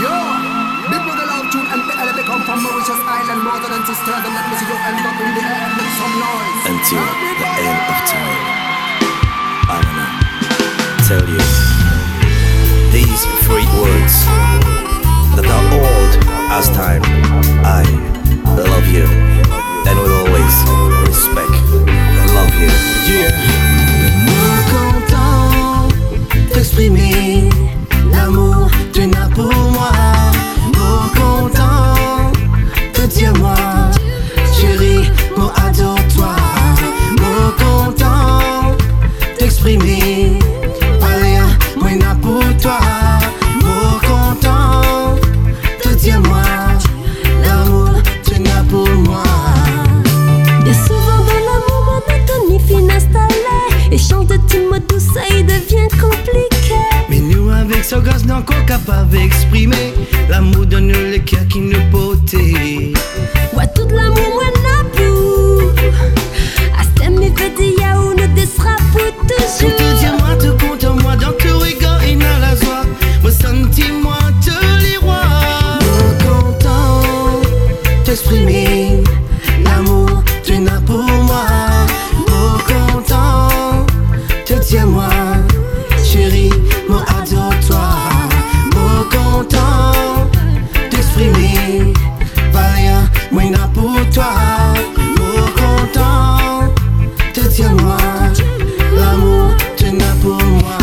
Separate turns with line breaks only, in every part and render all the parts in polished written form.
Yo, big brother love tune and the LB come from Mauritius Island. Brother and sister, then let me see you end up in the air and make some noise.
Until the end of time, I wanna tell you these 3 words that are old as time. I love you and will always respect, love you.
Yeah. Moi content d'exprimer l'amour que tu n'as pour moi. Moi content de dire moi, chérie, moi adore-toi. Moi content d'exprimer, allez, moi n'a pour toi. Moi content de dire moi, l'amour tu n'as pour moi.
Bien souvent dans l'amour monotonifie installé. Échange de petits mots douces, ça y devient compliqué.
Mais nous avec ce gosse non qu'on capable d'exprimer l'amour de nous le cœur qui nous potait.
Ouais, tout l'amour moi n'a pour. À ce thème, il veut dire où nous sera pour toujours.
Tout te dire moi, tout contre moi, dans tout regard et dans la joie. Me senti-moi te l'iroir. Moi content d'exprimer l'amour tu n'as pour moi. Moi content te dire moi, chérie, moi adore-toi. Moi content d'exprimer, Valéa, moi n'a pour toi. Moi content te dire moi, l'amour tu n'as pour moi.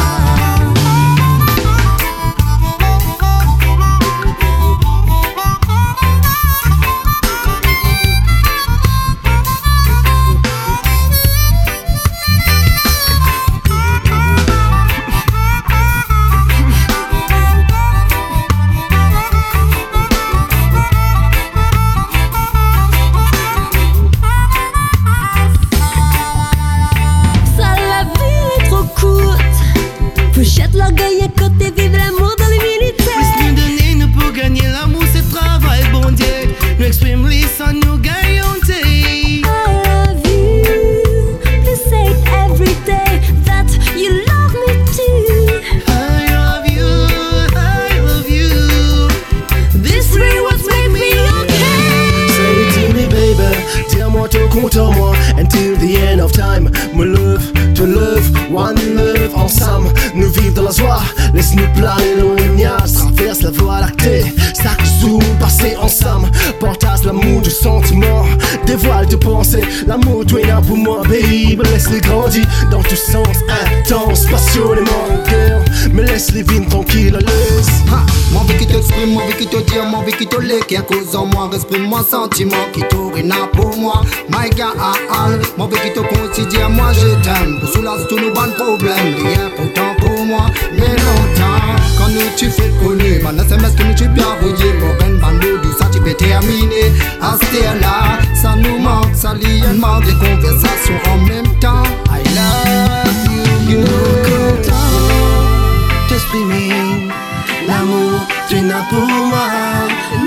Ça, la vie est trop courte. Faut jeter l'orgueil à côté, vive l'amour dans l'humilité.
Plus nous donner, nous pour gagner l'amour, c'est travail, bon Dieu. Nous exprimer sans nous gagnons.
I love you. Please say it every day that you love me too.
I love you, I love you.
These 3 words make me okay.
Say it to me, baby. Dis-moi tout contre moi. Until the end of time. Me love, te love, one love. Ensemble, nous vivons dans la joie. Laisse-nous planer dans les nuages. Traverse la voie lactée. Chaque jour passé ensemble. Partage l'amour du sentiment. Dévoile tes pensées. L'amour, toi, est là pour moi, baby. Laisse-les grandir dans tous sens. Intense, passionnément, girl. Mais laisse-les vivre tranquille, à l'aise.
Ha, moi envie qui t'exprime, moi envie qui te dire, moi envie qui te l'est, qui a cause en moi, exprime-moi sentiment, qui t'aurait pour moi, my God, moi envie qui te considère, moi je t'aime, pour soulager tous nos bons problèmes, rien pourtant pour moi, mais longtemps, quand nous tu fais connu, man SMS que nous tu bien envoyé, pour un bando du ça tu peux terminer, à ce là, ça nous manque, ça lie un manque de conversation en même temps, I love you,
Content d'exprimer l'amour tu n'as pour moi.